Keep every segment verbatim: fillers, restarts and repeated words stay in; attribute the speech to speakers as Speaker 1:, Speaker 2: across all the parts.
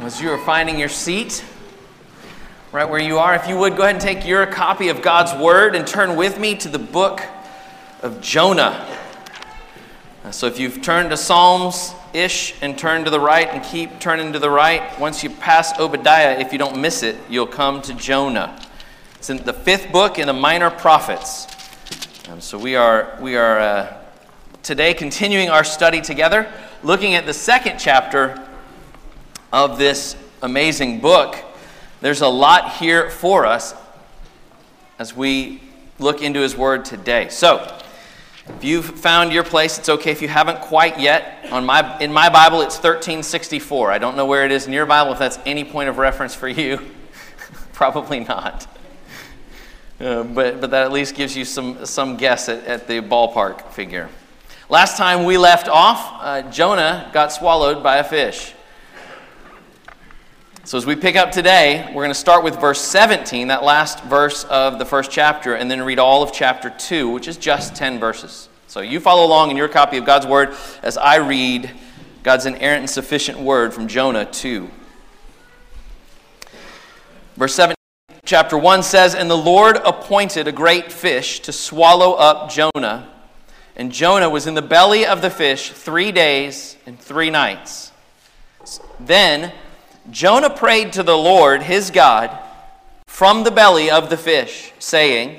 Speaker 1: As you are finding your seat, right where you are, if you would, go ahead and take your copy of God's Word and turn with me to the book of Jonah. So if you've turned to Psalms-ish and turn to the right and keep turning to the right, once you pass Obadiah, if you don't miss it, you'll come to Jonah. It's in the fifth book in the Minor Prophets. Um, so we are, we are uh, today continuing our study together, looking at the second chapter of this amazing book. There's a lot here for us as we look into his word today. So, if you've found your place, it's okay if you haven't quite yet. On my in my Bible, it's thirteen sixty-four. I don't know where it is in your Bible, if that's any point of reference for you. Probably not. Uh, but but that at least gives you some, some guess at, at the ballpark figure. Last time we left off, uh, Jonah got swallowed by a fish. So as we pick up today, we're going to start with verse seventeen, that last verse of the first chapter, and then read all of chapter two, which is just ten verses. So you follow along in your copy of God's Word as I read God's inerrant and sufficient word from Jonah two. Verse seventeen, chapter one says, "And the Lord appointed a great fish to swallow up Jonah. And Jonah was in the belly of the fish three days and three nights. Then Jonah prayed to the Lord, his God, from the belly of the fish, saying,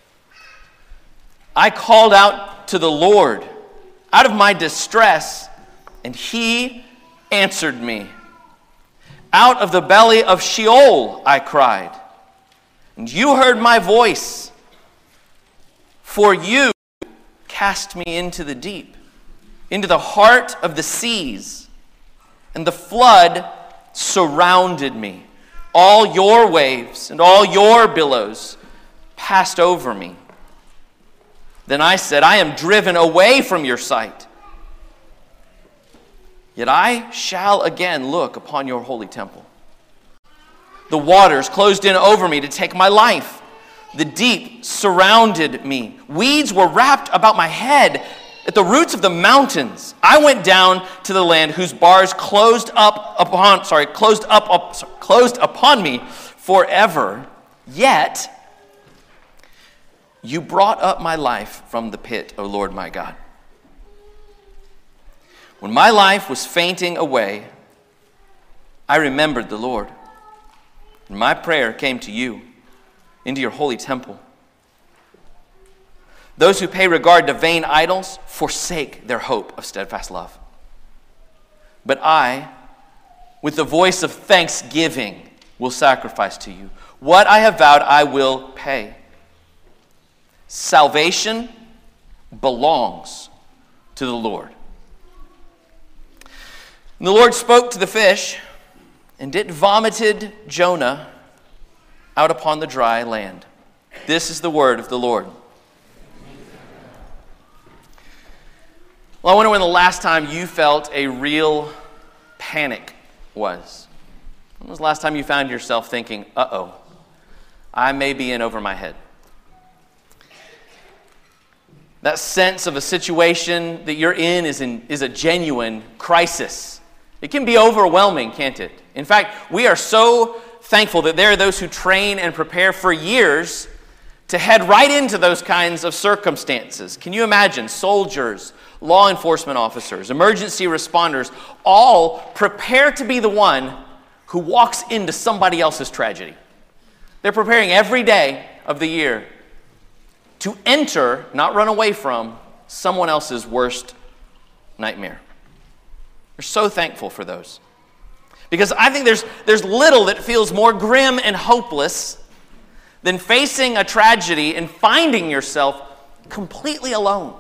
Speaker 1: I called out to the Lord out of my distress, and he answered me. Out of the belly of Sheol I cried, and you heard my voice. For you cast me into the deep, into the heart of the seas, and the flood surrounded me. All your waves and all your billows passed over me. Then I said, I am driven away from your sight. Yet I shall again look upon your holy temple. The waters closed in over me to take my life. The deep surrounded me. Weeds were wrapped about my head. At the roots of the mountains, I went down to the land whose bars closed up upon, sorry, closed up, up sorry, closed upon me forever. Yet you brought up my life from the pit, O Lord my God. When my life was fainting away, I remembered the Lord, and my prayer came to you, into your holy temple. Those who pay regard to vain idols forsake their hope of steadfast love. But I, with the voice of thanksgiving, will sacrifice to you. What I have vowed, I will pay. Salvation belongs to the Lord. And the Lord spoke to the fish, and it vomited Jonah out upon the dry land. This is the word of the Lord. Well, I wonder when the last time you felt a real panic was. When was the last time you found yourself thinking, uh-oh, I may be in over my head? That sense of a situation that you're in is, in, is a genuine crisis. It can be overwhelming, can't it? In fact, we are so thankful that there are those who train and prepare for years to head right into those kinds of circumstances. Can you imagine soldiers, law enforcement officers, emergency responders, all prepare to be the one who walks into somebody else's tragedy. They're preparing every day of the year to enter, not run away from, someone else's worst nightmare. We're so thankful for those. Because I think there's, there's little that feels more grim and hopeless than facing a tragedy and finding yourself completely alone.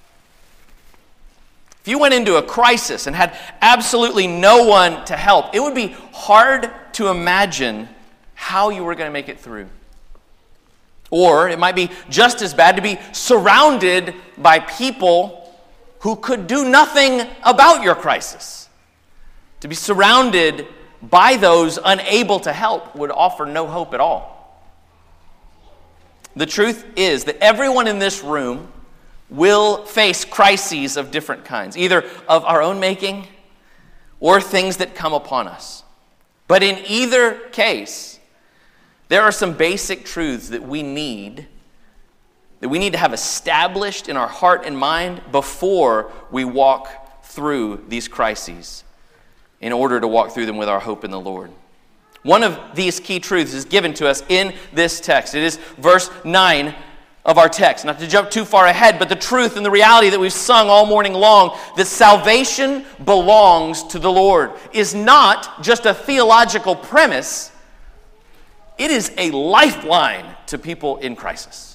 Speaker 1: If you went into a crisis and had absolutely no one to help, it would be hard to imagine how you were going to make it through. Or it might be just as bad to be surrounded by people who could do nothing about your crisis. To be surrounded by those unable to help would offer no hope at all. The truth is that everyone in this room will face crises of different kinds, either of our own making or things that come upon us. But in either case, there are some basic truths that we need, that we need to have established in our heart and mind before we walk through these crises, in order to walk through them with our hope in the Lord. One of these key truths is given to us in this text. It is verse nine of our text. Not to jump too far ahead, but the truth and the reality that we've sung all morning long, that salvation belongs to the Lord, is not just a theological premise. It is a lifeline to people in crisis.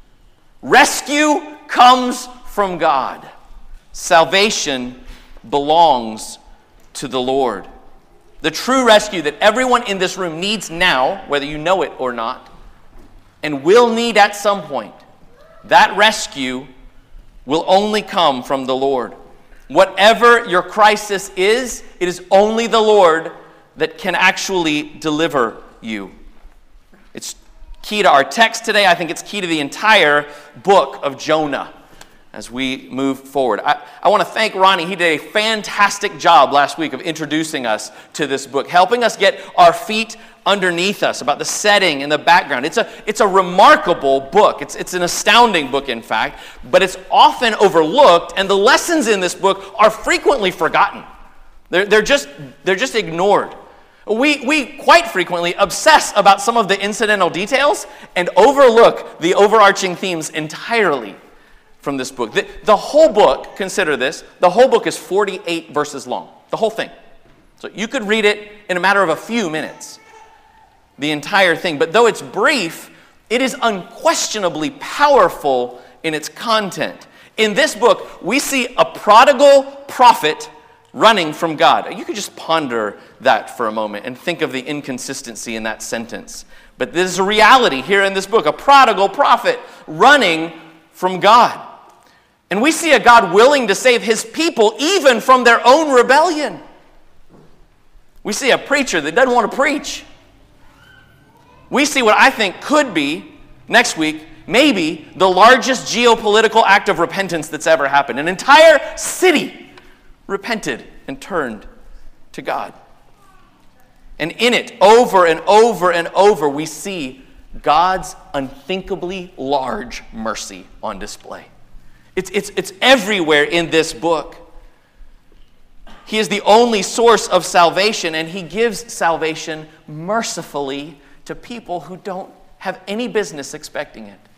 Speaker 1: Rescue comes from God. Salvation belongs to the Lord. The true rescue that everyone in this room needs now, whether you know it or not, and will need at some point, that rescue will only come from the Lord. Whatever your crisis is, it is only the Lord that can actually deliver you. It's key to our text today. I think it's key to the entire book of Jonah as we move forward. I, I want to thank Ronnie. He did a fantastic job last week of introducing us to this book, helping us get our feet underneath us about the setting and the background. It's a, it's a remarkable book. It's, it's an astounding book, in fact, but it's often overlooked, and the lessons in this book are frequently forgotten. They're, they're, just, they're just ignored. We, we quite frequently obsess about some of the incidental details and overlook the overarching themes entirely from this book. The, the whole book, consider this, the whole book is forty-eight verses long. The whole thing. So you could read it in a matter of a few minutes. The entire thing. But though it's brief, it is unquestionably powerful in its content. In this book, we see a prodigal prophet running from God. You could just ponder that for a moment and think of the inconsistency in that sentence. But this is a reality here in this book. A prodigal prophet running from God. And we see a God willing to save his people even from their own rebellion. We see a preacher that doesn't want to preach. We see what I think could be, next week, maybe the largest geopolitical act of repentance that's ever happened. An entire city repented and turned to God. And in it, over and over and over, we see God's unthinkably large mercy on display. It's, it's, it's everywhere in this book. He is the only source of salvation, and he gives salvation mercifully to people who don't have any business expecting it.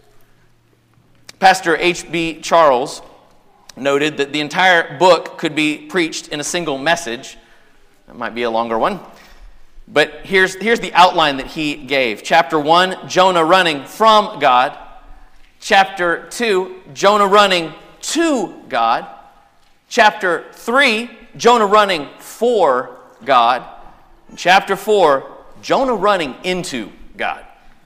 Speaker 1: Pastor H B Charles noted that the entire book could be preached in a single message. That might be a longer one. But here's, here's the outline that he gave. Chapter one, Jonah running from God. Chapter two, Jonah running to God. Chapter three, Jonah running for God. And chapter four, Jonah running into God.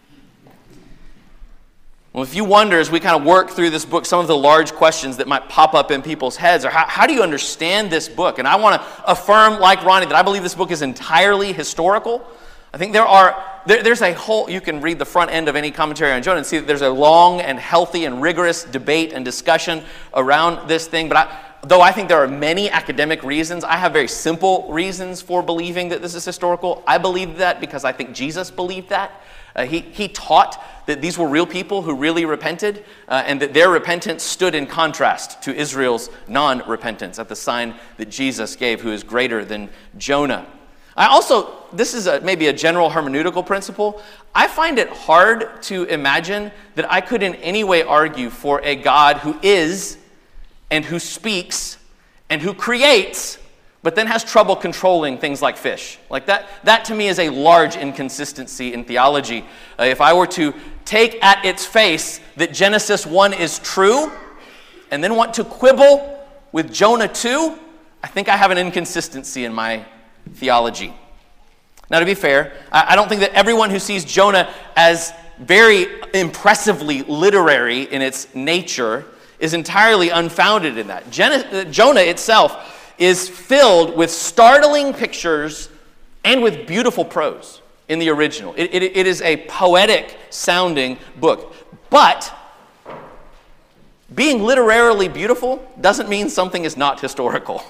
Speaker 1: Well, if you wonder as we kind of work through this book, some of the large questions that might pop up in people's heads are, how, how do you understand this book? And I want to affirm, like Ronnie, that I believe this book is entirely historical. I think there are, there, there's a whole, you can read the front end of any commentary on Jonah and see that there's a long and healthy and rigorous debate and discussion around this thing. But I, though I think there are many academic reasons, I have very simple reasons for believing that this is historical. I believe that because I think Jesus believed that. Uh, he, he taught that these were real people who really repented, uh, and that their repentance stood in contrast to Israel's non-repentance at the sign that Jesus gave, who is greater than Jonah. I also, this is a, maybe a general hermeneutical principle, I find it hard to imagine that I could in any way argue for a God who is, and who speaks, and who creates, but then has trouble controlling things like fish. Like that, that to me is a large inconsistency in theology. Uh, if I were to take at its face that Genesis one is true, and then want to quibble with Jonah two, I think I have an inconsistency in my theology. Now, to be fair, I, I don't think that everyone who sees Jonah as very impressively literary in its nature is entirely unfounded in that. Gen- Jonah itself is filled with startling pictures and with beautiful prose in the original. It, it, it is a poetic sounding book. But being literarily beautiful doesn't mean something is not historical.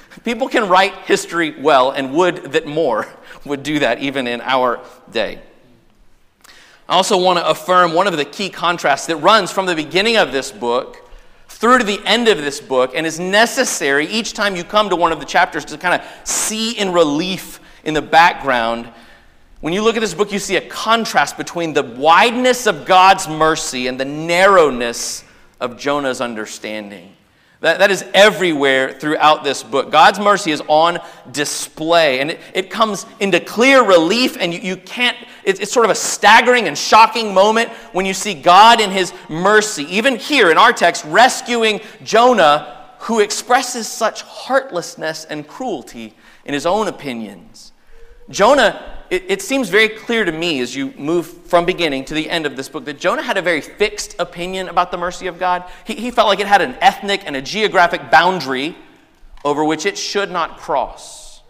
Speaker 1: People can write history well, and would that more would do that even in our day. I also want to affirm one of the key contrasts that runs from the beginning of this book through to the end of this book and is necessary each time you come to one of the chapters to kind of see in relief in the background. When you look at this book, you see a contrast between the wideness of God's mercy and the narrowness of Jonah's understanding. That, that is everywhere throughout this book. God's mercy is on display, and it, it comes into clear relief, and you, you can't, it's, it's sort of a staggering and shocking moment when you see God in his mercy, even here in our text, rescuing Jonah, who expresses such heartlessness and cruelty in his own opinions. Jonah, it, it seems very clear to me as you move from beginning to the end of this book that Jonah had a very fixed opinion about the mercy of God. He, he felt like it had an ethnic and a geographic boundary over which it should not cross.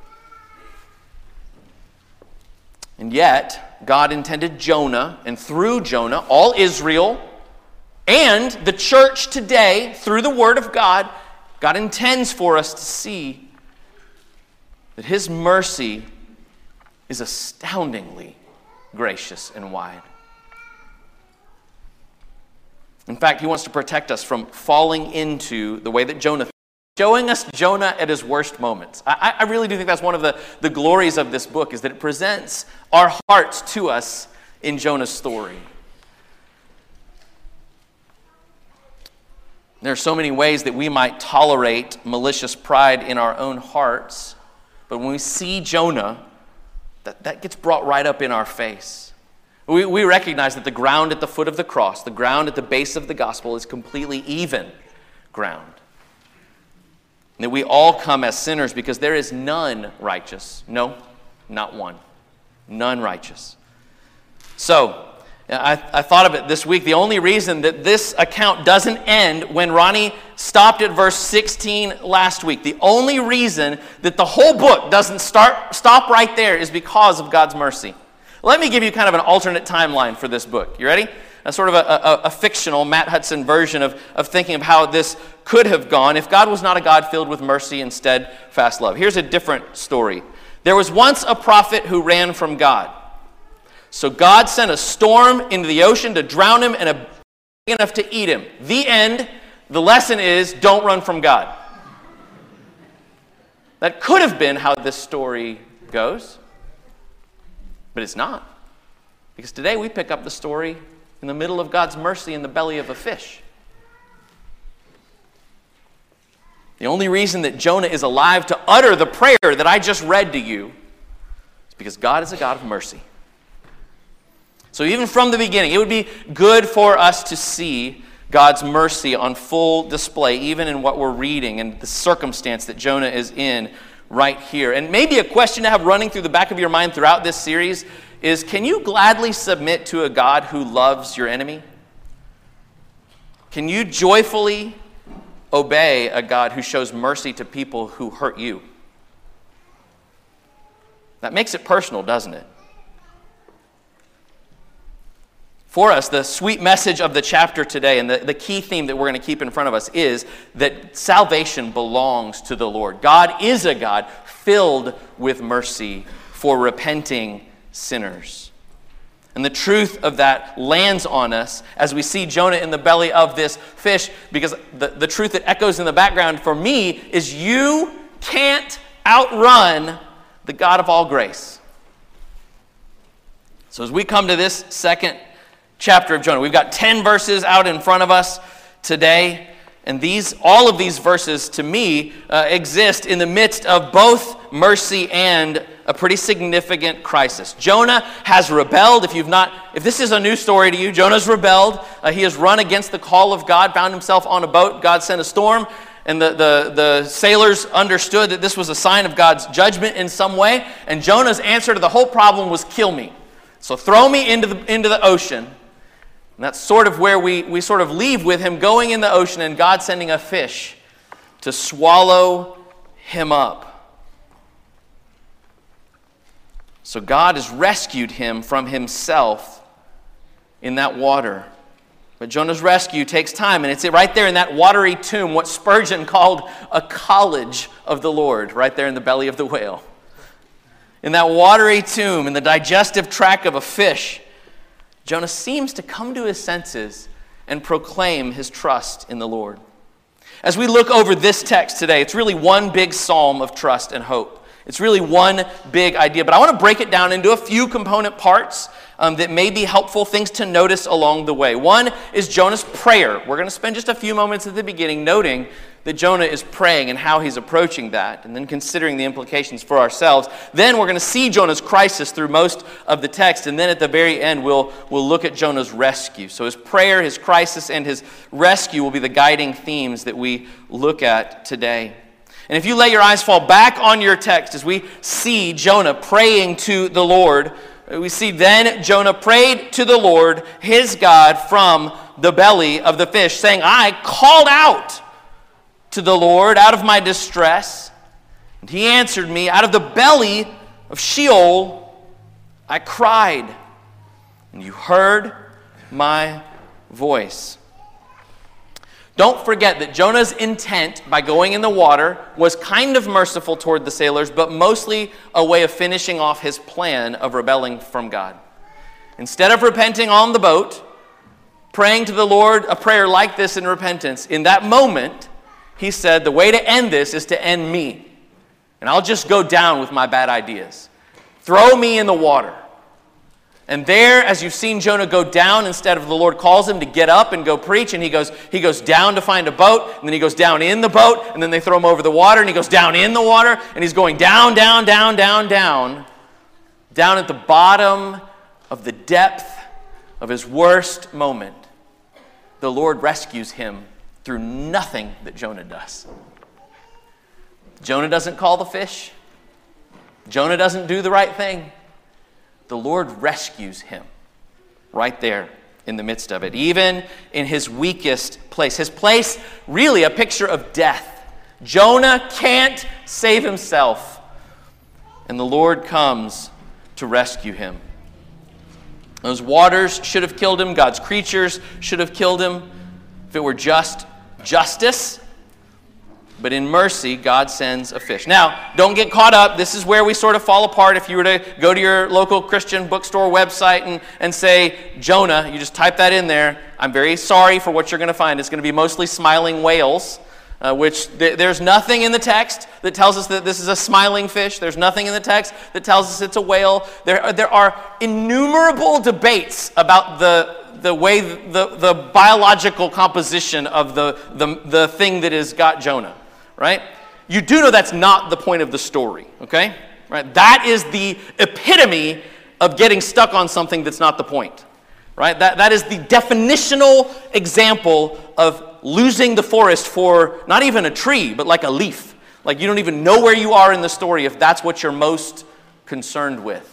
Speaker 1: And yet, God intended Jonah, and through Jonah, all Israel, and the church today, through the Word of God, God intends for us to see that his mercy is astoundingly gracious and wide. In fact, he wants to protect us from falling into the way that Jonah, showing us Jonah at his worst moments. I, I really do think that's one of the, the glories of this book, is that it presents our hearts to us in Jonah's story. There are so many ways that we might tolerate malicious pride in our own hearts, but when we see Jonah, That, that gets brought right up in our face. We, we recognize that the ground at the foot of the cross, the ground at the base of the gospel, is completely even ground. And that we all come as sinners because there is none righteous. No, not one. None righteous. So, I, I thought of it this week. The only reason that this account doesn't end when Ronnie stopped at verse sixteen last week, the only reason that the whole book doesn't start stop right there is because of God's mercy. Let me give you kind of an alternate timeline for this book. You ready? A sort of a, a, a fictional Matt Hudson version of, of thinking of how this could have gone if God was not a God filled with mercy and steadfast love. Here's a different story. There was once a prophet who ran from God. So God sent a storm into the ocean to drown him and a big enough to eat him. The end. The lesson is, don't run from God. That could have been how this story goes, but it's not. Because today we pick up the story in the middle of God's mercy in the belly of a fish. The only reason that Jonah is alive to utter the prayer that I just read to you is because God is a God of mercy. So even from the beginning, it would be good for us to see God's mercy on full display, even in what we're reading and the circumstance that Jonah is in right here. And maybe a question to have running through the back of your mind throughout this series is, can you gladly submit to a God who loves your enemy? Can you joyfully obey a God who shows mercy to people who hurt you? That makes it personal, doesn't it? For us, the sweet message of the chapter today and the, the key theme that we're going to keep in front of us is that salvation belongs to the Lord. God is a God filled with mercy for repenting sinners. And the truth of that lands on us as we see Jonah in the belly of this fish, because the, the truth that echoes in the background for me is you can't outrun the God of all grace. So as we come to this second chapter of Jonah, we've got ten verses out in front of us today, and these, all of these verses, to me, uh, exist in the midst of both mercy and a pretty significant crisis. Jonah has rebelled. If you've not, if this is a new story to you, Jonah's rebelled. Uh, he has run against the call of God, found himself on a boat. God sent a storm, and the, the, the sailors understood that this was a sign of God's judgment in some way, and Jonah's answer to the whole problem was, kill me. So throw me into the, into the ocean. And that's sort of where we, we sort of leave with him going in the ocean and God sending a fish to swallow him up. So God has rescued him from himself in that water. But Jonah's rescue takes time, and it's right there in that watery tomb, what Spurgeon called a college of the Lord, right there in the belly of the whale. In that watery tomb, in the digestive tract of a fish, Jonah seems to come to his senses and proclaim his trust in the Lord. As we look over this text today, it's really one big psalm of trust and hope. It's really one big idea, but I want to break it down into a few component parts um, that may be helpful, things to notice along the way. One is Jonah's prayer. We're going to spend just a few moments at the beginning noting that Jonah is praying and how he's approaching that, and then considering the implications for ourselves. Then we're going to see Jonah's crisis through most of the text, and then at the very end we'll, we'll look at Jonah's rescue. So his prayer, his crisis, and his rescue will be the guiding themes that we look at today. And if you let your eyes fall back on your text as we see Jonah praying to the Lord, we see then Jonah prayed to the Lord, his God, from the belly of the fish, saying, I called out to the Lord out of my distress, and he answered me. Out of the belly of Sheol I cried, and you heard my voice. Don't forget that Jonah's intent by going in the water was kind of merciful toward the sailors, but mostly a way of finishing off his plan of rebelling from God. Instead of repenting on the boat, praying to the Lord a prayer like this in repentance, in that moment, he said, the way to end this is to end me. And I'll just go down with my bad ideas. Throw me in the water. And there, as you've seen Jonah go down, instead of the Lord calls him to get up and go preach, and he goes, he goes down to find a boat, and then he goes down in the boat, and then they throw him over the water, and he goes down in the water, and he's going down, down, down, down, down, down at the bottom of the depth of his worst moment. The Lord rescues him through nothing that Jonah does. Jonah doesn't call the fish. Jonah doesn't do the right thing. The Lord rescues him right there in the midst of it, even in his weakest place. His place, really a picture of death. Jonah can't save himself, and the Lord comes to rescue him. Those waters should have killed him. God's creatures should have killed him if it were just justice. But in mercy, God sends a fish. Now, don't get caught up. This is where we sort of fall apart. If you were to go to your local Christian bookstore website and, and say, Jonah, you just type that in there. I'm very sorry for what you're going to find. It's going to be mostly smiling whales, uh, which th- there's nothing in the text that tells us that this is a smiling fish. There's nothing in the text that tells us it's a whale. There are, there are innumerable debates about the the way, the, the biological composition of the, the, the thing that has got Jonah. Right? You do know that's not the point of the story, okay? Right? That is the epitome of getting stuck on something that's not the point, right? That, that is the definitional example of losing the forest for not even a tree, but like a leaf. Like you don't even know where you are in the story if that's what you're most concerned with.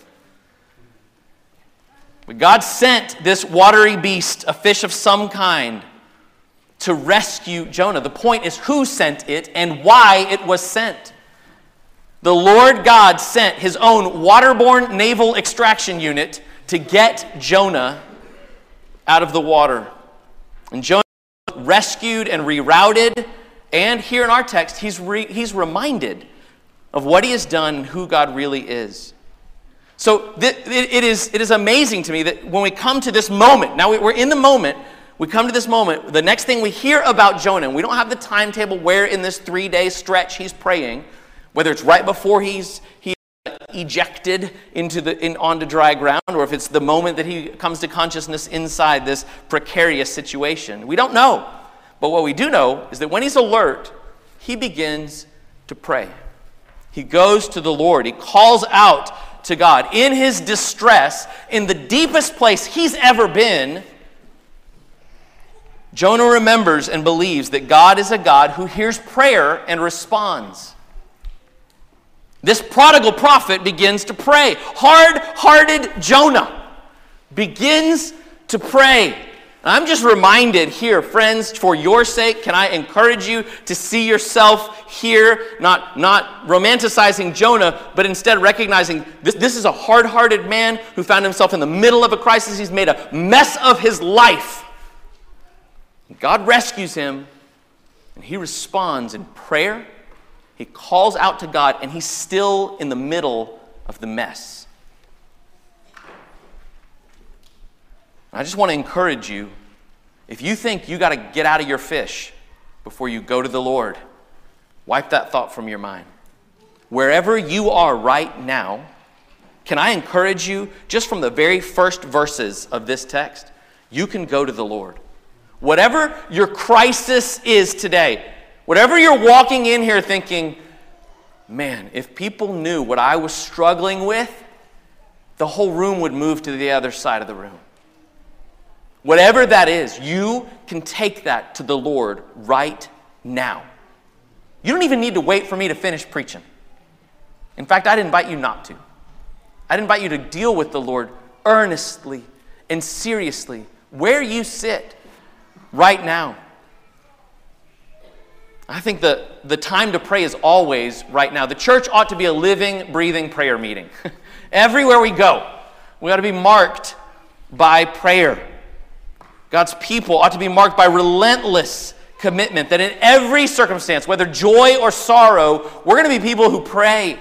Speaker 1: But God sent this watery beast, a fish of some kind, to rescue Jonah. The point is who sent it and why it was sent. The Lord God sent his own waterborne naval extraction unit to get Jonah out of the water. And Jonah was rescued and rerouted, and here in our text, he's, re- he's reminded of what he has done and who God really is. So th- it, it, is, it is amazing to me that when we come to this moment, now we're in the moment, we come to this moment, the next thing we hear about Jonah, and we don't have the timetable where in this three-day stretch he's praying, whether it's right before he's he ejected into the in, onto dry ground, or if it's the moment that he comes to consciousness inside this precarious situation. We don't know. But what we do know is that when he's alert, he begins to pray. He goes to the Lord. He calls out to God. In his distress, in the deepest place he's ever been, Jonah remembers and believes that God is a God who hears prayer and responds. This prodigal prophet begins to pray. Hard-hearted Jonah begins to pray. I'm just reminded here, friends, for your sake, can I encourage you to see yourself here, not, not romanticizing Jonah, but instead recognizing this, this is a hard-hearted man who found himself in the middle of a crisis. He's made a mess of his life. God rescues him, and he responds in prayer. He calls out to God, and he's still in the middle of the mess. I just want to encourage you, if you think you got to get out of your fish before you go to the Lord, wipe that thought from your mind. Wherever you are right now, can I encourage you, just from the very first verses of this text, you can go to the Lord. Whatever your crisis is today, whatever you're walking in here thinking, man, if people knew what I was struggling with, the whole room would move to the other side of the room. Whatever that is, you can take that to the Lord right now. You don't even need to wait for me to finish preaching. In fact, I'd invite you not to. I'd invite you to deal with the Lord earnestly and seriously where you sit right now. I think the, the time to pray is always right now. The church ought to be a living, breathing prayer meeting. Everywhere we go, we ought to be marked by prayer. God's people ought to be marked by relentless commitment that in every circumstance, whether joy or sorrow, we're going to be people who pray.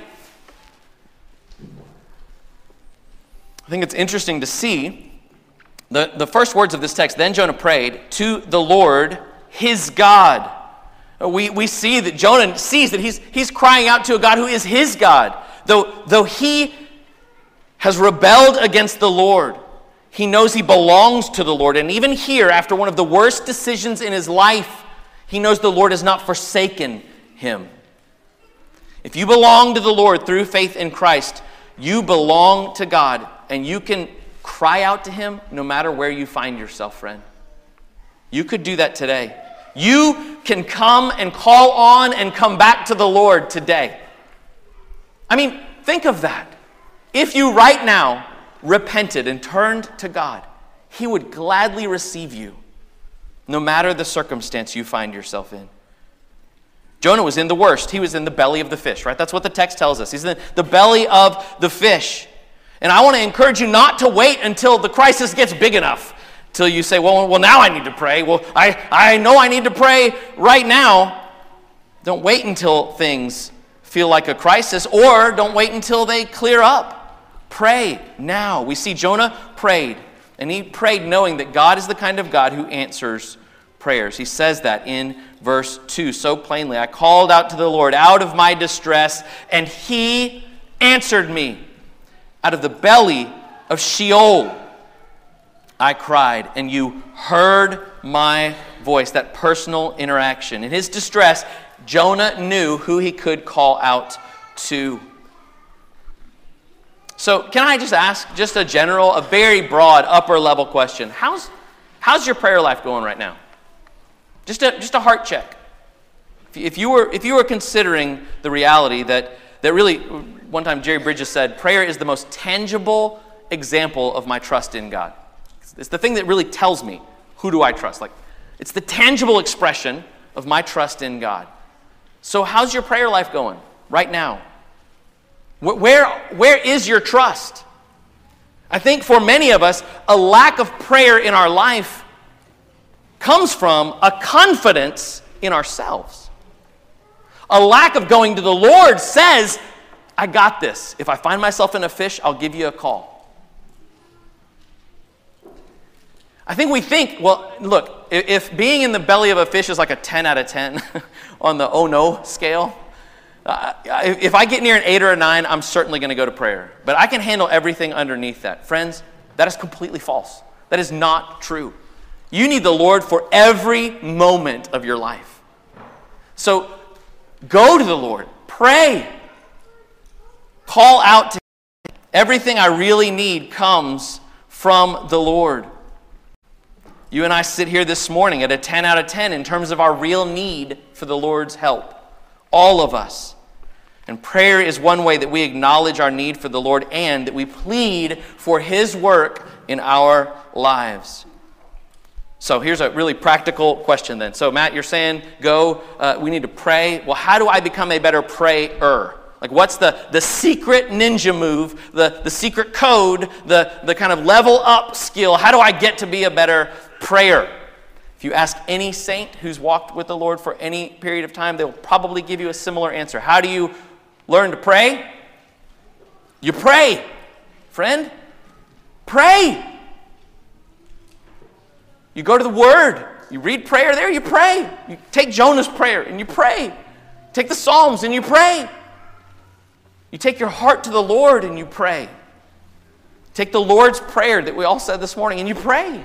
Speaker 1: I think it's interesting to see the, the first words of this text. Then Jonah prayed to the Lord, his God. We, we see that Jonah sees that he's, he's crying out to a God who is his God. Though, though he has rebelled against the Lord, he knows he belongs to the Lord. And even here, after one of the worst decisions in his life, he knows the Lord has not forsaken him. If you belong to the Lord through faith in Christ, you belong to God, and you can cry out to him no matter where you find yourself, friend. You could do that today. You can come and call on and come back to the Lord today. I mean, think of that. If you right now repented and turned to God, he would gladly receive you, no matter the circumstance you find yourself in. Jonah was in the worst. He was in the belly of the fish, right? That's what the text tells us. He's in the belly of the fish. And I want to encourage you not to wait until the crisis gets big enough, till you say, well, well, now I need to pray. Well, I, I know I need to pray right now. Don't wait until things feel like a crisis, or don't wait until they clear up. Pray now. We see Jonah prayed, and he prayed knowing that God is the kind of God who answers prayers. He says that in verse two so plainly. I called out to the Lord out of my distress, and he answered me. Out of the belly of Sheol I cried, and you heard my voice. That personal interaction. In his distress, Jonah knew who he could call out to. So can I just ask just a general, a very broad, upper level question? How's, how's your prayer life going right now? Just a, just a heart check. If you were, if you were considering the reality that, that really, one time Jerry Bridges said, prayer is the most tangible example of my trust in God. It's the thing that really tells me, who do I trust? Like, it's the tangible expression of my trust in God. So how's your prayer life going right now? Where, where is your trust? I think for many of us, a lack of prayer in our life comes from a confidence in ourselves. A lack of going to the Lord says, I got this. If I find myself in a fish, I'll give you a call. I think we think, well, look, if being in the belly of a fish is like a ten out of ten on the oh no scale, Uh, if I get near an eight or a nine, I'm certainly going to go to prayer. But I can handle everything underneath that. Friends, that is completely false. That is not true. You need the Lord for every moment of your life. So go to the Lord. Pray. Call out to him. Everything I really need comes from the Lord. You and I sit here this morning at a ten out of ten in terms of our real need for the Lord's help. All of us. And prayer is one way that we acknowledge our need for the Lord and that we plead for his work in our lives. So here's a really practical question then. So Matt, you're saying go, uh, we need to pray. Well, how do I become a better prayer? Like what's the, the secret ninja move, the, the secret code, the, the kind of level up skill? How do I get to be a better prayer? If you ask any saint who's walked with the Lord for any period of time, they'll probably give you a similar answer. How do you learn to pray? You pray, friend. Pray. You go to the Word. You read prayer there, you pray. You take Jonah's prayer and you pray. Take the Psalms and you pray. You take your heart to the Lord and you pray. Take the Lord's Prayer that we all said this morning and you pray.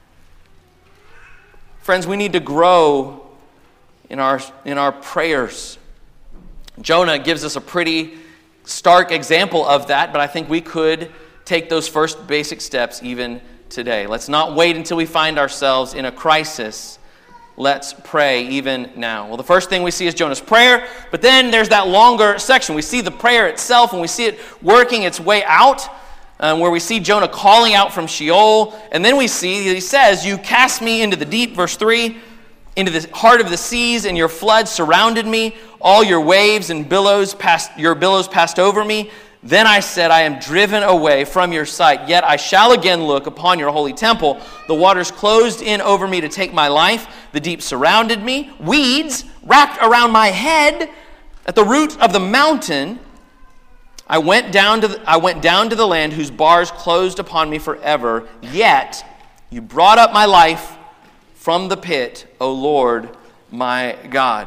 Speaker 1: Friends, we need to grow in our, in our prayers. Jonah gives us a pretty stark example of that, but I think we could take those first basic steps even today. Let's not wait until we find ourselves in a crisis. Let's pray even now. Well, the first thing we see is Jonah's prayer, but then there's that longer section. We see the prayer itself, and we see it working its way out, um, where we see Jonah calling out from Sheol, and then we see that he says, "You cast me into the deep," verse three, "into the heart of the seas, and your flood surrounded me. All your waves and billows passed, your billows passed over me. Then I said, I am driven away from your sight, yet I shall again look upon your holy temple. The waters closed in over me to take my life. The deep surrounded me. Weeds wrapped around my head. At the root of the mountain, I went down to the, I went down to the land whose bars closed upon me forever. Yet you brought up my life from the pit, O Lord, my God."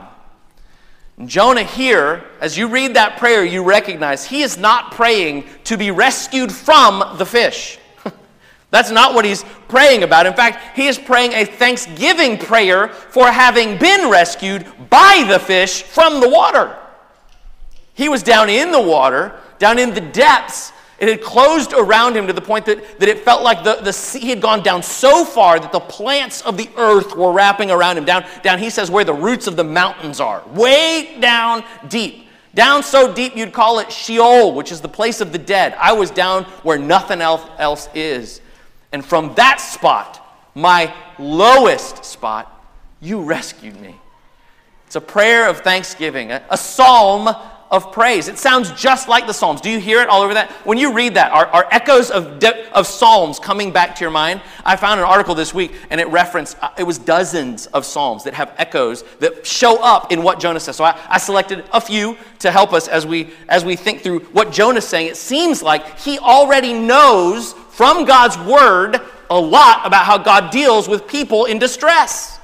Speaker 1: Jonah here, as you read that prayer, you recognize he is not praying to be rescued from the fish. That's not what he's praying about. In fact, he is praying a thanksgiving prayer for having been rescued by the fish from the water. He was down in the water, down in the depths. It had closed around him to the point that, that it felt like the, the sea had gone down so far that the plants of the earth were wrapping around him. Down, down, he says, where the roots of the mountains are. Way down deep. Down so deep you'd call it Sheol, which is the place of the dead. I was down where nothing else, else is. And from that spot, my lowest spot, you rescued me. It's a prayer of thanksgiving, a, a psalm of praise. It sounds just like the Psalms. Do you hear it all over that? When you read that, are, are echoes of, de- of Psalms coming back to your mind? I found an article this week, and it referenced, uh, it was dozens of Psalms that have echoes that show up in what Jonah says. So I, I selected a few to help us as we, as we think through what Jonah's saying. It seems like he already knows from God's word a lot about how God deals with people in distress.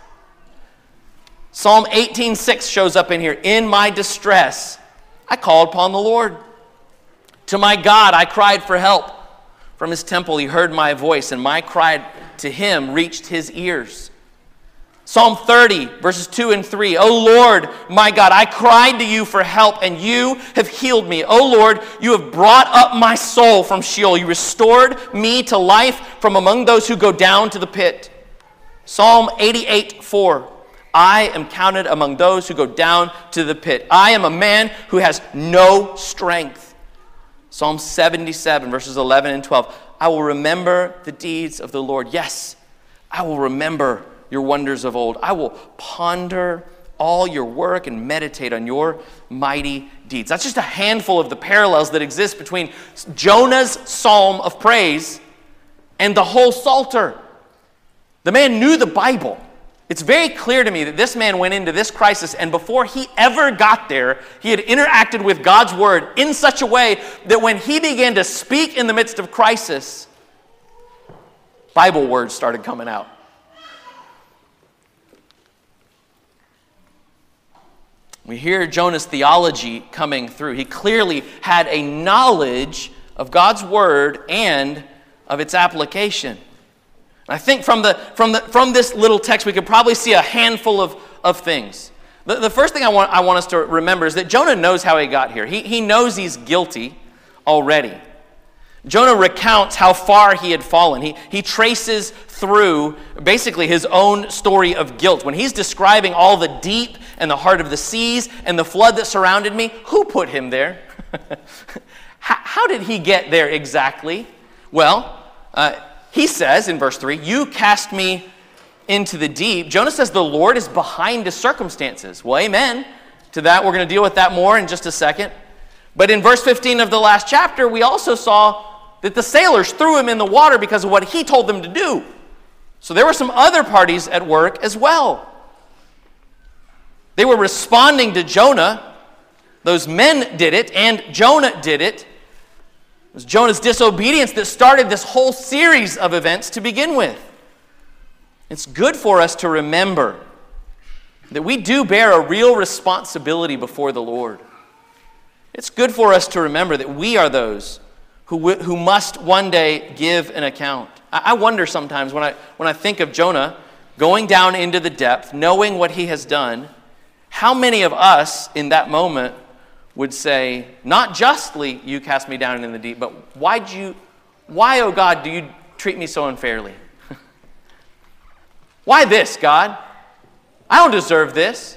Speaker 1: Psalm eighteen six shows up in here. "In my distress, I called upon the Lord. To my God, I cried for help. From his temple, he heard my voice, and my cry to him reached his ears." Psalm thirty, verses two and three. "O Lord, my God, I cried to you for help, and you have healed me. O Lord, you have brought up my soul from Sheol. You restored me to life from among those who go down to the pit." Psalm eighty-eight four. "I am counted among those who go down to the pit. I am a man who has no strength." Psalm seventy-seven, verses eleven and twelve. "I will remember the deeds of the Lord. Yes, I will remember your wonders of old. I will ponder all your work and meditate on your mighty deeds." That's just a handful of the parallels that exist between Jonah's psalm of praise and the whole Psalter. The man knew the Bible. It's very clear to me that this man went into this crisis, and before he ever got there, he had interacted with God's word in such a way that when he began to speak in the midst of crisis, Bible words started coming out. We hear Jonah's theology coming through. He clearly had a knowledge of God's word and of its application. I think from the from the from this little text, we could probably see a handful of, of things. The, the first thing I want I want us to remember is that Jonah knows how he got here. He, he knows he's guilty already. Jonah recounts how far he had fallen. He, he traces through basically his own story of guilt. When he's describing all the deep and the heart of the seas and the flood that surrounded me, who put him there? how, how did he get there exactly? Well, uh, he says in verse three, "You cast me into the deep." Jonah says the Lord is behind his circumstances. Well, amen to that. We're going to deal with that more in just a second. But in verse fifteen of the last chapter, we also saw that the sailors threw him in the water because of what he told them to do. So there were some other parties at work as well. They were responding to Jonah. Those men did it, and Jonah did it. It was Jonah's disobedience that started this whole series of events to begin with. It's good for us to remember that we do bear a real responsibility before the Lord. It's good for us to remember that we are those who, w- who must one day give an account. I-, I wonder sometimes when I, when I think of Jonah going down into the depth, knowing what he has done, how many of us in that moment would say, not justly you cast me down in the deep, but why'd you, why, oh God, do you treat me so unfairly? Why this, God? I don't deserve this.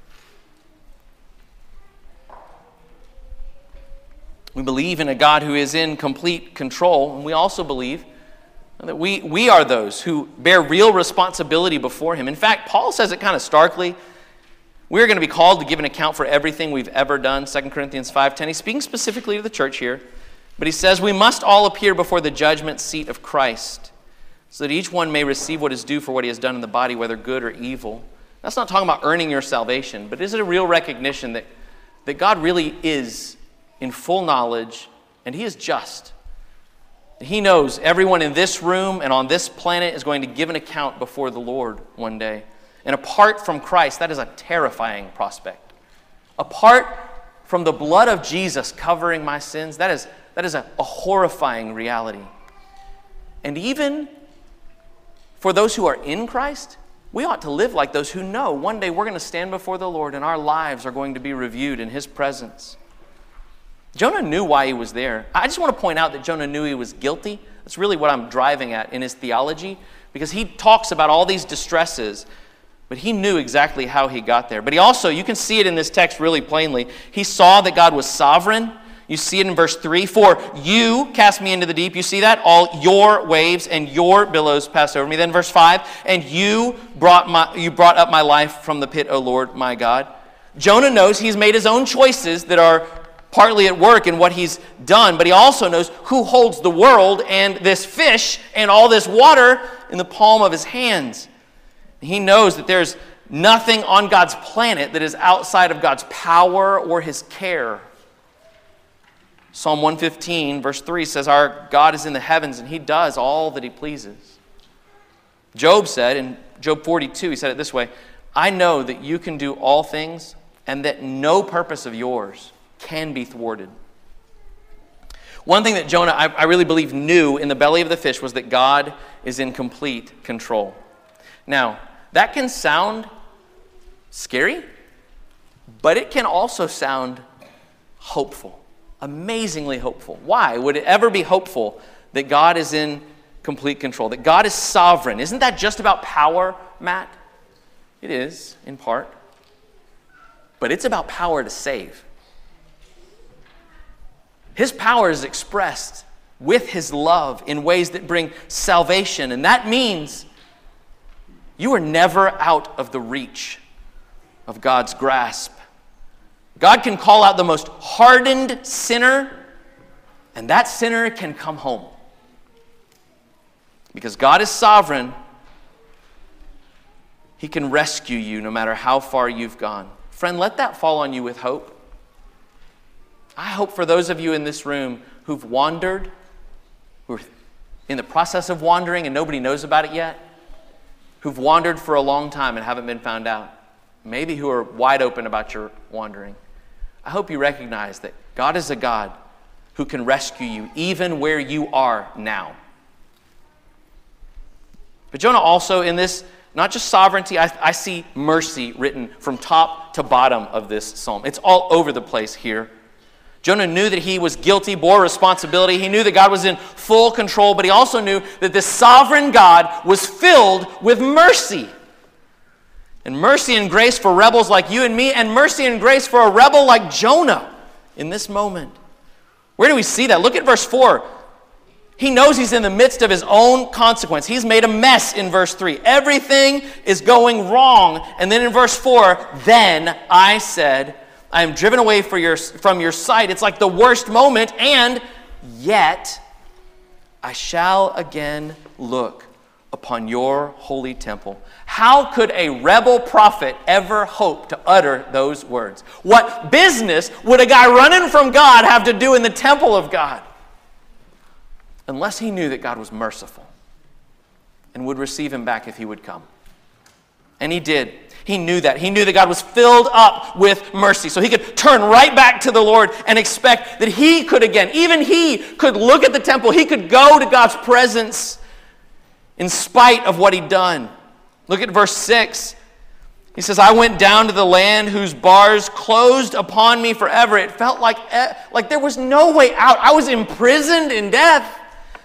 Speaker 1: We believe in a God who is in complete control, and we also believe that we, we are those who bear real responsibility before him. In fact, Paul says it kind of starkly. We're going to be called to give an account for everything we've ever done, Second Corinthians five ten. He's speaking specifically to the church here, but he says we must all appear before the judgment seat of Christ, so that each one may receive what is due for what he has done in the body, whether good or evil. That's not talking about earning your salvation, but is it a real recognition that, that God really is in full knowledge, and he is just. He knows everyone in this room and on this planet is going to give an account before the Lord one day. And apart from Christ, that is a terrifying prospect. Apart from the blood of Jesus covering my sins, that is, that is a, a horrifying reality. And even for those who are in Christ, we ought to live like those who know one day we're going to stand before the Lord and our lives are going to be reviewed in his presence. Jonah knew why he was there. I just want to point out that Jonah knew he was guilty. That's really what I'm driving at in his theology, because he talks about all these distresses, but he knew exactly how he got there. But he also, you can see it in this text really plainly, he saw that God was sovereign. You see it in verse three. For you cast me into the deep. You see that? All your waves and your billows passed over me. Then verse five. And you brought my you brought up my life from the pit, O Lord, my God. Jonah knows he's made his own choices that are partly at work in what he's done, but he also knows who holds the world and this fish and all this water in the palm of his hands. He knows that there's nothing on God's planet that is outside of God's power or his care. Psalm one fifteen, verse three says, our God is in the heavens and he does all that he pleases. Job said in Job forty-two, he said it this way, I know that you can do all things and that no purpose of yours can be thwarted. One thing that Jonah, I, I really believe, knew in the belly of the fish was that God is in complete control. Now, that can sound scary, but it can also sound hopeful. Amazingly hopeful. Why would it ever be hopeful that God is in complete control, that God is sovereign? Isn't that just about power, Matt? It is, in part. But it's about power to save. His power is expressed with his love in ways that bring salvation, and that means you are never out of the reach of God's grasp. God can call out the most hardened sinner, and that sinner can come home. Because God is sovereign, he can rescue you no matter how far you've gone. Friend, let that fall on you with hope. I hope for those of you in this room who've wandered, who are in the process of wandering and nobody knows about it yet, who've wandered for a long time and haven't been found out, maybe who are wide open about your wandering, I hope you recognize that God is a God who can rescue you even where you are now. But Jonah also in this, not just sovereignty, I, I see mercy written from top to bottom of this psalm. It's all over the place here. Jonah knew that he was guilty, bore responsibility. He knew that God was in full control, but he also knew that this sovereign God was filled with mercy. And mercy and grace for rebels like you and me, and mercy and grace for a rebel like Jonah in this moment. Where do we see that? Look at verse four. He knows he's in the midst of his own consequence. He's made a mess in verse three. Everything is going wrong. And then in verse four, then I said, I am driven away for your, from your sight. It's like the worst moment, and yet I shall again look upon your holy temple. How could a rebel prophet ever hope to utter those words? What business would a guy running from God have to do in the temple of God? Unless he knew that God was merciful and would receive him back if he would come. And he did. He knew that. He knew that God was filled up with mercy. So he could turn right back to the Lord and expect that he could again, even he could look at the temple. He could go to God's presence in spite of what he'd done. Look at verse six. He says, I went down to the land whose bars closed upon me forever. It felt like, like there was no way out. I was imprisoned in death.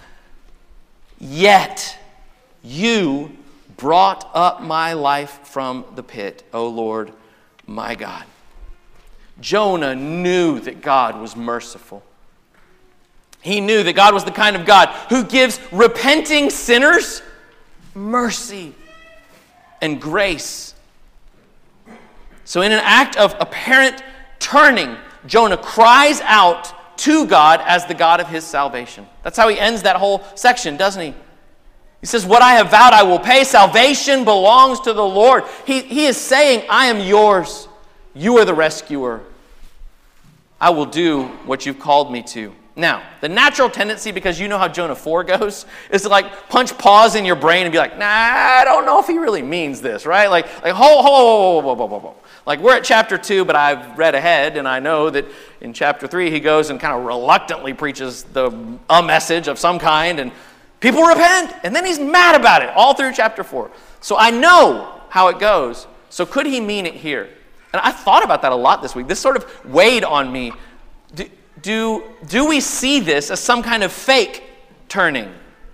Speaker 1: Yet you brought up my life from the pit, O Lord, my God. Jonah knew that God was merciful. He knew that God was the kind of God who gives repenting sinners mercy and grace. So in an act of apparent turning, Jonah cries out to God as the God of his salvation. That's how he ends that whole section, doesn't he? He says, what I have vowed I will pay. Salvation belongs to the Lord. He, he is saying, I am yours. You are the rescuer. I will do what you've called me to. Now, the natural tendency, because you know how Jonah four goes, is to like punch pause in your brain and be like, nah, I don't know if he really means this, right? Like, like ho, ho, ho, ho, ho, ho, ho. Like we're at chapter two, but I've read ahead, and I know that in chapter three he goes and kind of reluctantly preaches the a message of some kind, and people repent, and then he's mad about it all through chapter four. So I know how it goes. So could he mean it here? And I thought about that a lot this week. This sort of weighed on me. Do, do, do we see this as some kind of fake turning?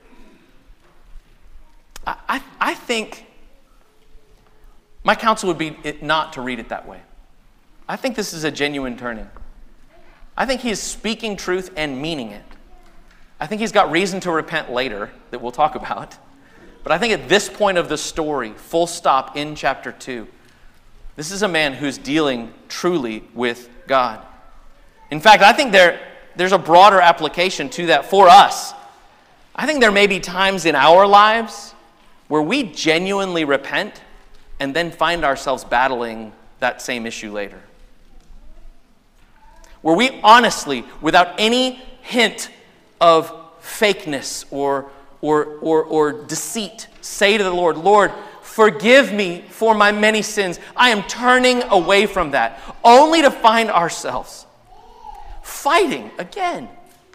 Speaker 1: I, I, I think my counsel would be it not to read it that way. I think this is a genuine turning. I think he is speaking truth and meaning it. I think he's got reason to repent later that we'll talk about. But I think at this point of the story, full stop in chapter two, this is a man who's dealing truly with God. In fact, I think there, there's a broader application to that for us. I think there may be times in our lives where we genuinely repent and then find ourselves battling that same issue later. Where we honestly, without any hint of fakeness or, or, or, or deceit, say to the Lord, Lord, forgive me for my many sins. I am turning away from that, only to find ourselves fighting again.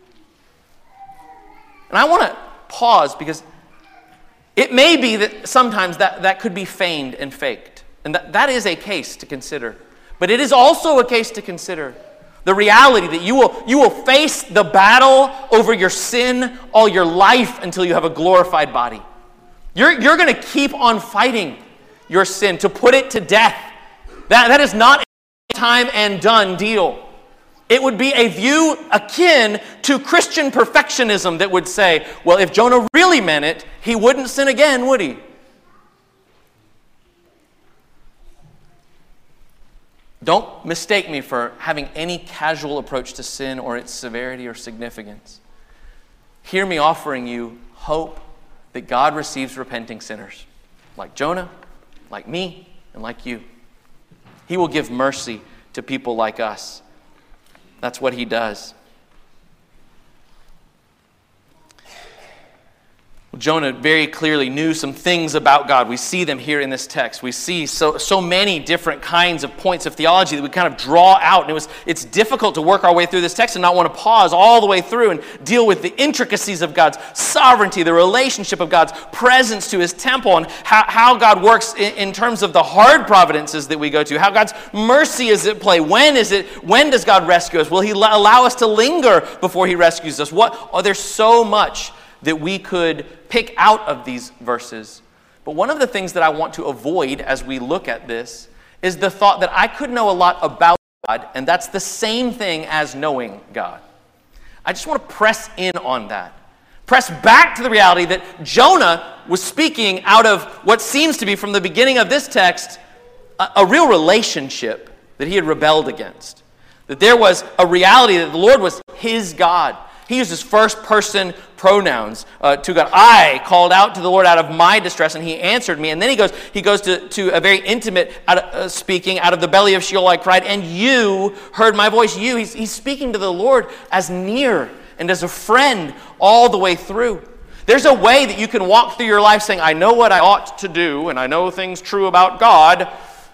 Speaker 1: And I want to pause because it may be that sometimes that, that could be feigned and faked. And that, that is a case to consider. But it is also a case to consider the reality that you will, you will face the battle over your sin all your life until you have a glorified body. You're, you're going to keep on fighting your sin to put it to death. That, that is not a time and done deal. It would be a view akin to Christian perfectionism that would say, well, if Jonah really meant it, he wouldn't sin again, would he? Don't mistake me for having any casual approach to sin or its severity or significance. Hear me offering you hope that God receives repenting sinners, like Jonah, like me, and like you. He will give mercy to people like us. That's what he does. Well, Jonah very clearly knew some things about God. We see them here in this text. We see so, so many different kinds of points of theology that we kind of draw out. And it was, it's difficult to work our way through this text and not want to pause all the way through and deal with the intricacies of God's sovereignty, the relationship of God's presence to his temple, and how, how God works in, in terms of the hard providences that we go to, how God's mercy is at play. When is it? When does God rescue us? Will he allow us to linger before he rescues us? What? Oh, there's so much that we could pick out of these verses. But one of the things that I want to avoid as we look at this is the thought that I could know a lot about God, and that's the same thing as knowing God. I just want to press in on that. Press back to the reality that Jonah was speaking out of what seems to be, from the beginning of this text, a, a real relationship that he had rebelled against. That there was a reality that the Lord was his God. He uses first-person pronouns uh, to God. I called out to the Lord out of my distress, and he answered me. And then he goes he goes to, to a very intimate out of, uh, speaking, out of the belly of Sheol I cried, and you heard my voice. You, he's, he's speaking to the Lord as near and as a friend all the way through. There's a way that you can walk through your life saying, I know what I ought to do, and I know things true about God,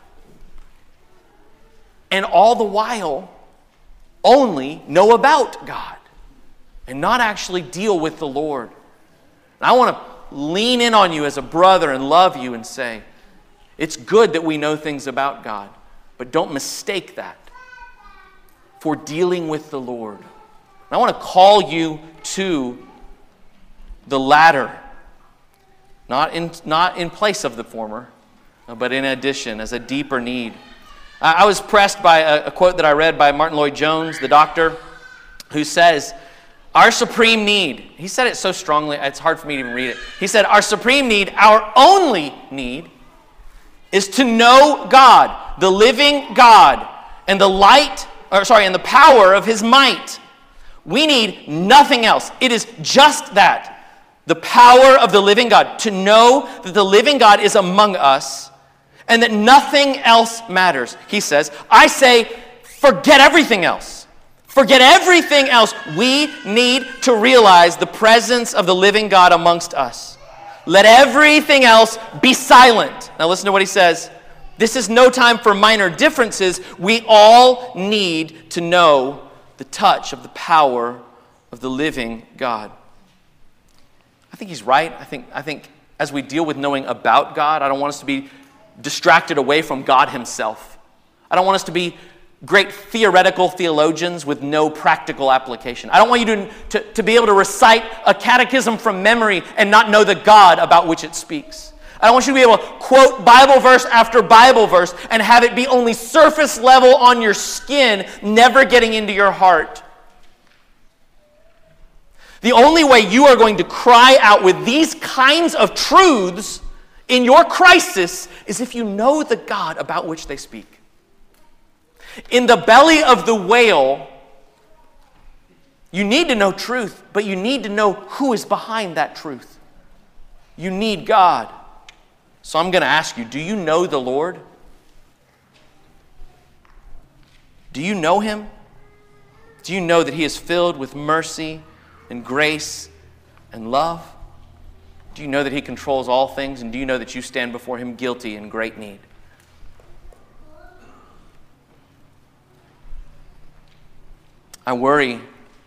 Speaker 1: and all the while only know about God and not actually deal with the Lord. And I want to lean in on you as a brother and love you and say, it's good that we know things about God, but don't mistake that for dealing with the Lord. And I want to call you to the latter, not in, not in place of the former, but in addition, as a deeper need. I, I was pressed by a, a quote that I read by Martin Lloyd-Jones, the doctor, who says, our supreme need, he said it so strongly, it's hard for me to even read it. He said, our supreme need, our only need, is to know God, the living God, and the light, or sorry, and the power of his might. We need nothing else. It is just that, the power of the living God, to know that the living God is among us and that nothing else matters. He says, I say, forget everything else. Forget everything else. We need to realize the presence of the living God amongst us. Let everything else be silent. Now listen to what he says. This is no time for minor differences. We all need to know the touch of the power of the living God. I think he's right. I think, I think as we deal with knowing about God, I don't want us to be distracted away from God himself. I don't want us to be great theoretical theologians with no practical application. I don't want you to, to, to be able to recite a catechism from memory and not know the God about which it speaks. I don't want you to be able to quote Bible verse after Bible verse and have it be only surface level on your skin, never getting into your heart. The only way you are going to cry out with these kinds of truths in your crisis is if you know the God about which they speak. In the belly of the whale, you need to know truth, but you need to know who is behind that truth. You need God. So I'm going to ask you, do you know the Lord? Do you know him? Do you know that he is filled with mercy and grace and love? Do you know that he controls all things? And do you know that you stand before him guilty and great need? I worry,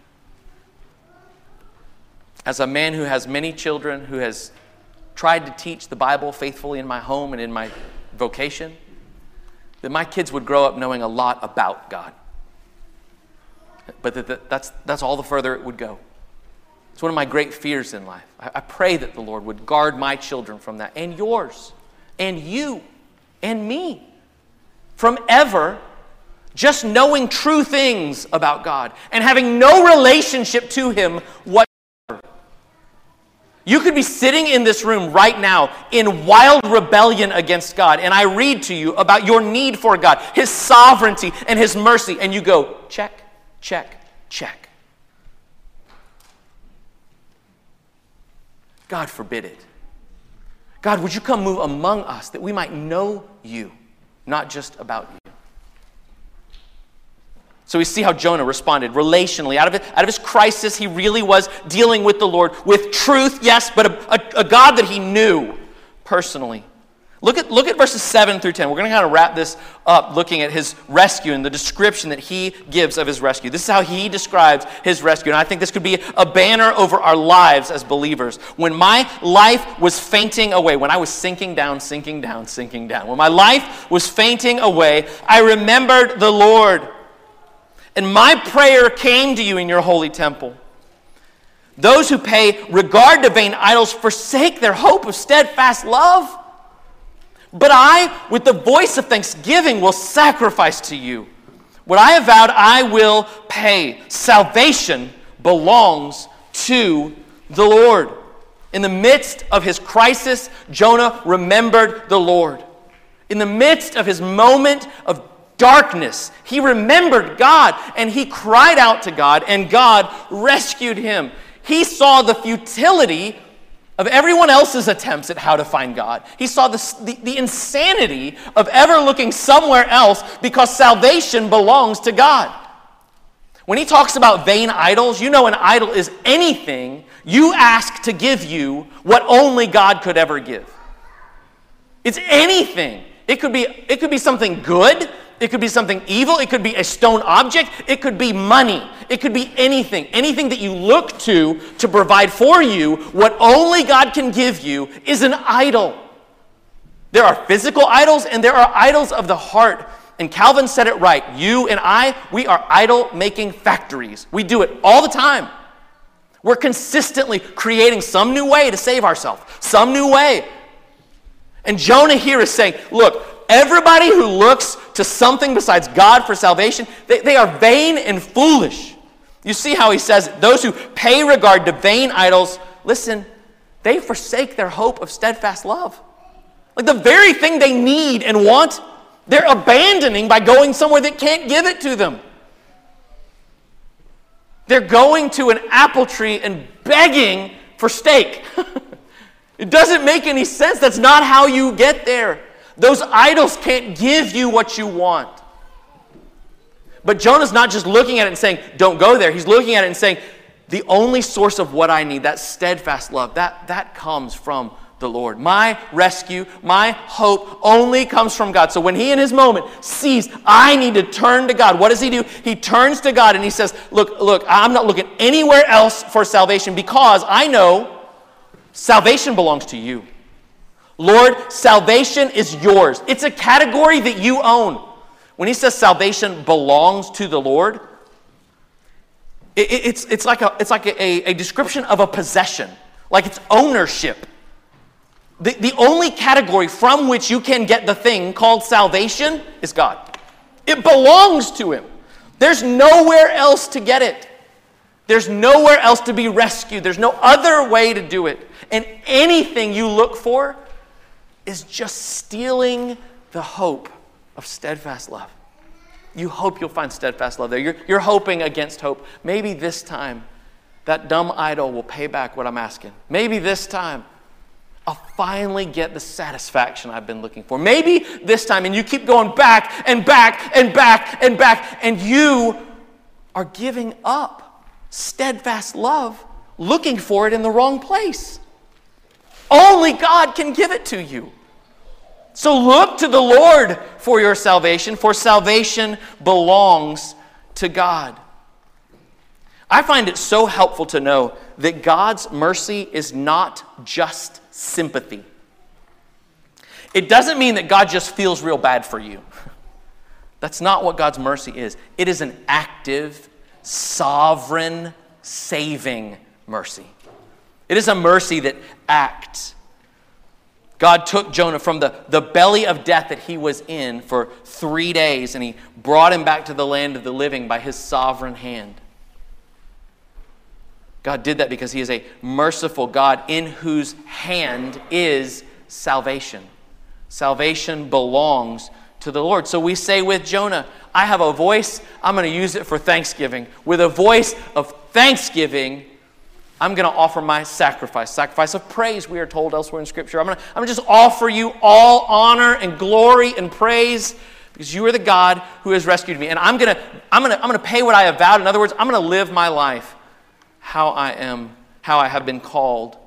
Speaker 1: as a man who has many children, who has tried to teach the Bible faithfully in my home and in my vocation, that my kids would grow up knowing a lot about God. But that, that, that's, that's all the further it would go. It's one of my great fears in life. I, I pray that the Lord would guard my children from that, and yours, and you, and me, from ever just knowing true things about God and having no relationship to him whatsoever. You could be sitting in this room right now in wild rebellion against God, and I read to you about your need for God, his sovereignty and his mercy, and you go, check, check, check. God forbid it. God, would you come move among us that we might know you, not just about you. So we see how Jonah responded relationally. Out of, it, out of his crisis, he really was dealing with the Lord, with truth, yes, but a, a, a God that he knew personally. Look at, look at verses seven through ten. We're going to kind of wrap this up looking at his rescue and the description that he gives of his rescue. This is how he describes his rescue. And I think this could be a banner over our lives as believers. When my life was fainting away, when I was sinking down, sinking down, sinking down, when my life was fainting away, I remembered the Lord. And my prayer came to you in your holy temple. Those who pay regard to vain idols forsake their hope of steadfast love. But I, with the voice of thanksgiving, will sacrifice to you. What I have vowed, I will pay. Salvation belongs to the Lord. In the midst of his crisis, Jonah remembered the Lord. In the midst of his moment of darkness. He remembered God, and he cried out to God, and God rescued him. He saw the futility of everyone else's attempts at how to find God. He saw the, the, the insanity of ever looking somewhere else because salvation belongs to God. When he talks about vain idols, you know an idol is anything you ask to give you what only God could ever give. It's anything. It could be, it could be something good. It could be something evil. It could be a stone object. It could be money. It could be anything. Anything that you look to to provide for you what only God can give you is an idol. There are physical idols and there are idols of the heart. And Calvin said it right. You and I, we are idol-making factories. We do it all the time. We're consistently creating some new way to save ourselves. Some new way. And Jonah here is saying, look, everybody who looks to something besides God for salvation, they, they are vain and foolish. You see how he says, those who pay regard to vain idols, listen, they forsake their hope of steadfast love. Like the very thing they need and want, they're abandoning by going somewhere that can't give it to them. They're going to an apple tree and begging for steak. It doesn't make any sense. That's not how you get there. Those idols can't give you what you want. But Jonah's not just looking at it and saying, don't go there. He's looking at it and saying, the only source of what I need, that steadfast love, that, that comes from the Lord. My rescue, my hope only comes from God. So when he in his moment sees, I need to turn to God, what does he do? He turns to God and he says, look, look, I'm not looking anywhere else for salvation because I know salvation belongs to you. Lord, salvation is yours. It's a category that you own. When he says salvation belongs to the Lord, it, it, it's, it's like, a, it's like a, a description of a possession, like it's ownership. The, the only category from which you can get the thing called salvation is God. It belongs to him. There's nowhere else to get it. There's nowhere else to be rescued. There's no other way to do it. And anything you look for is just stealing the hope of steadfast love. You hope you'll find steadfast love there. You're, you're hoping against hope. Maybe this time that dumb idol will pay back what I'm asking. Maybe this time I'll finally get the satisfaction I've been looking for. Maybe this time, and you keep going back and back and back and back, and you are giving up steadfast love, looking for it in the wrong place. Only God can give it to you. So look to the Lord for your salvation, for salvation belongs to God. I find it so helpful to know that God's mercy is not just sympathy. It doesn't mean that God just feels real bad for you. That's not what God's mercy is. It is an active, sovereign, saving mercy. It is a mercy that acts. God took Jonah from the, the belly of death that he was in for three days, and he brought him back to the land of the living by his sovereign hand. God did that because he is a merciful God in whose hand is salvation. Salvation belongs to the Lord. So we say with Jonah, I have a voice, I'm going to use it for thanksgiving. With a voice of thanksgiving, I'm going to offer my sacrifice. Sacrifice of praise, we are told elsewhere in Scripture. I'm going to, I'm going to just offer you all honor and glory and praise because you are the God who has rescued me. And I'm going to, I'm going to, I'm going to pay what I have vowed. In other words, I'm going to live my life how I am, how I have been called.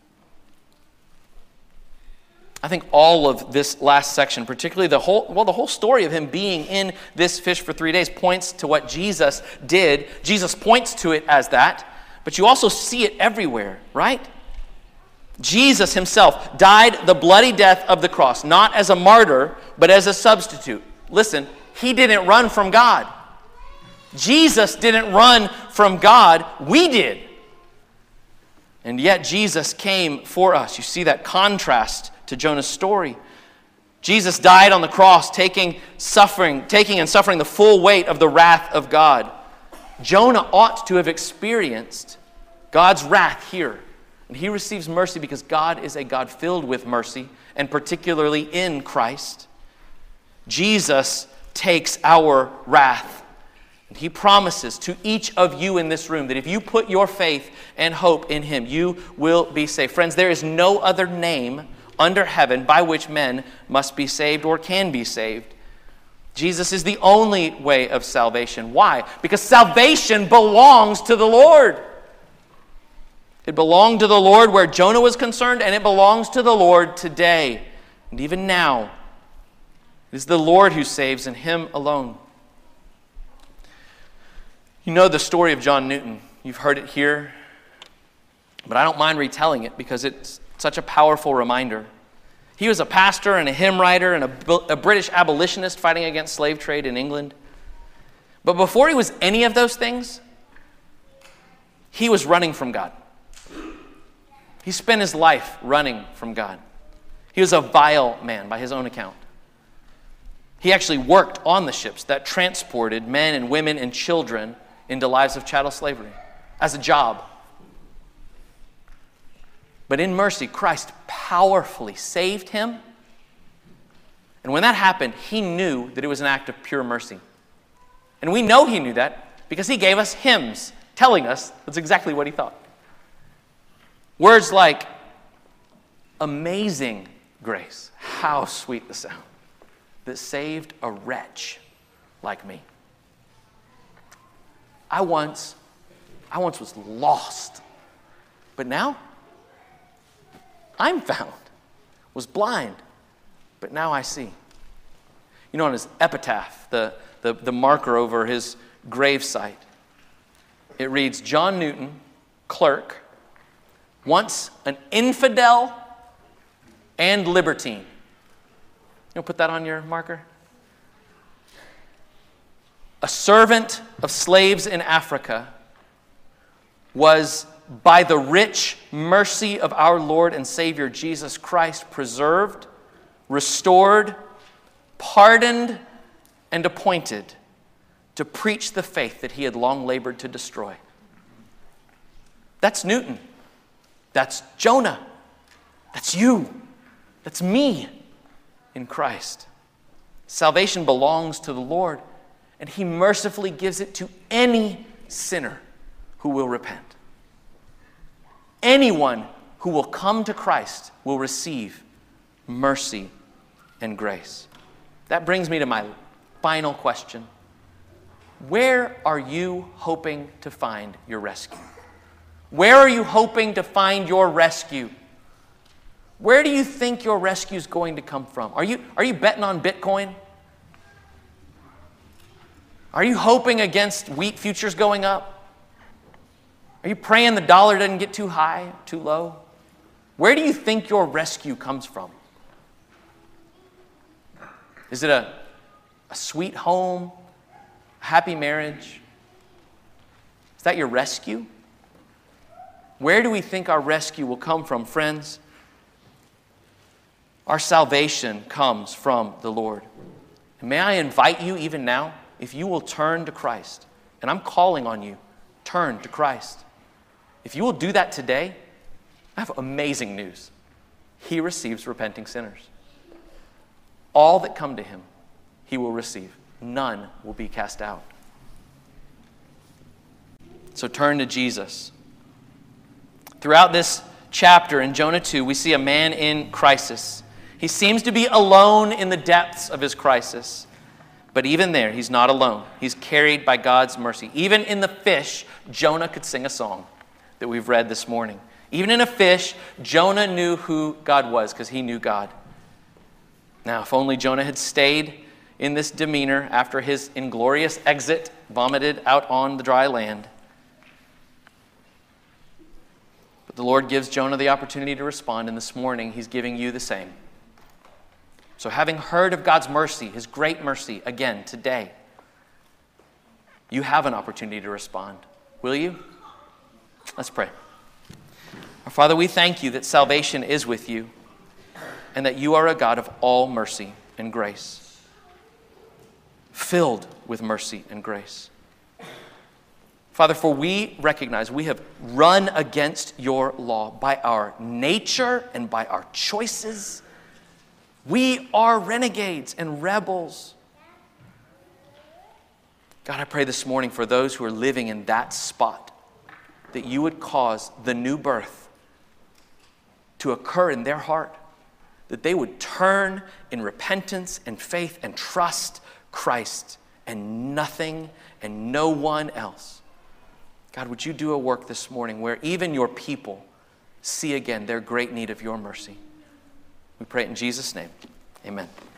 Speaker 1: I think all of this last section, particularly the whole, well, the whole story of him being in this fish for three days points to what Jesus did. Jesus points to it as that, but you also see it everywhere, right? Jesus himself died the bloody death of the cross, not as a martyr, but as a substitute. Listen, he didn't run from God. Jesus didn't run from God. We did. And yet Jesus came for us. You see that contrast to Jonah's story. Jesus died on the cross, taking suffering, taking and suffering the full weight of the wrath of God. Jonah ought to have experienced God's wrath here. And he receives mercy because God is a God filled with mercy, and particularly in Christ. Jesus takes our wrath. And he promises to each of you in this room that if you put your faith and hope in him, you will be saved. Friends, there is no other name under heaven by which men must be saved or can be saved. Jesus is the only way of salvation. Why? Because salvation belongs to the Lord. It belonged to the Lord where Jonah was concerned, and it belongs to the Lord today. And even now, it is the Lord who saves, and him alone. You know the story of John Newton. You've heard it here, but I don't mind retelling it because it's such a powerful reminder. He was a pastor and a hymn writer and a, a British abolitionist fighting against slave trade in England. But before he was any of those things, he was running from God. He spent his life running from God. He was a vile man by his own account. He actually worked on the ships that transported men and women and children into lives of chattel slavery as a job. But in mercy, Christ powerfully saved him. And when that happened, he knew that it was an act of pure mercy. And we know he knew that because he gave us hymns telling us that's exactly what he thought. Words like, amazing grace, how sweet the sound that saved a wretch like me. I once, I once was lost, but now I'm found, was blind, but now I see. You know, on his epitaph, the, the, the marker over his gravesite, it reads, John Newton, clerk, once an infidel and libertine. You'll put that on your marker? A servant of slaves in Africa, was by the rich mercy of our Lord and Savior Jesus Christ preserved, restored, pardoned, and appointed to preach the faith that he had long labored to destroy. That's Newton. That's Jonah. That's you. That's me in Christ. Salvation belongs to the Lord, and he mercifully gives it to any sinner who will repent. Anyone who will come to Christ will receive mercy and grace. That brings me to my final question. Where are you hoping to find your rescue? Where are you hoping to find your rescue? Where do you think your rescue is going to come from? Are you, are you betting on Bitcoin? Are you hoping against wheat futures going up? Are you praying the dollar doesn't get too high, too low? Where do you think your rescue comes from? Is it a, a sweet home, a happy marriage? Is that your rescue? Where do we think our rescue will come from, friends? Our salvation comes from the Lord. And may I invite you even now, if you will turn to Christ, and I'm calling on you, turn to Christ. If you will do that today, I have amazing news. He receives repenting sinners. All that come to him, he will receive. None will be cast out. So turn to Jesus. Throughout this chapter in Jonah two, we see a man in crisis. He seems to be alone in the depths of his crisis. But even there, he's not alone. He's carried by God's mercy. Even in the fish, Jonah could sing a song that we've read this morning. Even in a fish, Jonah knew who God was because he knew God. Now, if only Jonah had stayed in this demeanor after his inglorious exit, vomited out on the dry land. But the Lord gives Jonah the opportunity to respond, and this morning he's giving you the same. So having heard of God's mercy, his great mercy, again today, you have an opportunity to respond. Will you? Let's pray. Our Father, we thank you that salvation is with you and that you are a God of all mercy and grace, filled with mercy and grace. Father, for we recognize we have run against your law by our nature and by our choices. We are renegades and rebels. God, I pray this morning for those who are living in that spot, that you would cause the new birth to occur in their heart, that they would turn in repentance and faith and trust Christ and nothing and no one else. God, would you do a work this morning where even your people see again their great need of your mercy? We pray it in Jesus' name. Amen.